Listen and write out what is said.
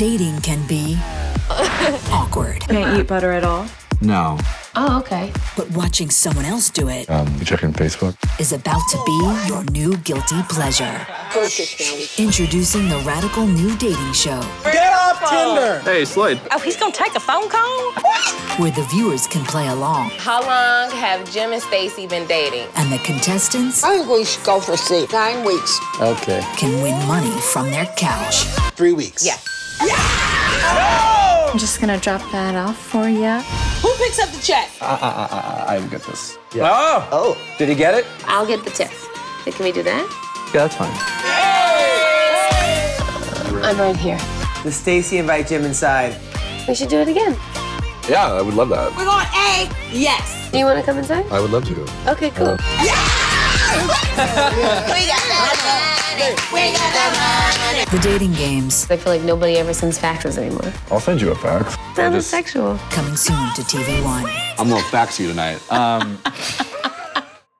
Dating can be awkward. Can't eat butter at all? No. Oh, okay. But watching someone else do it You checking Facebook? is about to be your new guilty pleasure. Introducing the radical new dating show Get off Tinder! Hey, Slade. Oh, he's gonna take a phone call? where the viewers can play along How long have Jim and Stacy been dating? and the contestants I think we should go for 9 weeks. Okay. can win money from their couch. 3 weeks. Yeah. I'm just gonna drop that off for you. Who picks up the check? I will get this. Oh, did he get it? I'll get the tip. Can we do that? Yeah, that's fine. I'm right here. Does Stacy invite Jim inside? We should do it again. Yeah, I would love that. We're going A. Yes. Do you want to come inside? I would love to. Okay, cool. The dating games I feel like nobody ever sends faxes anymore. I'll send you a fax. Sounds sexual. coming soon to TV One. I'm gonna fax you tonight.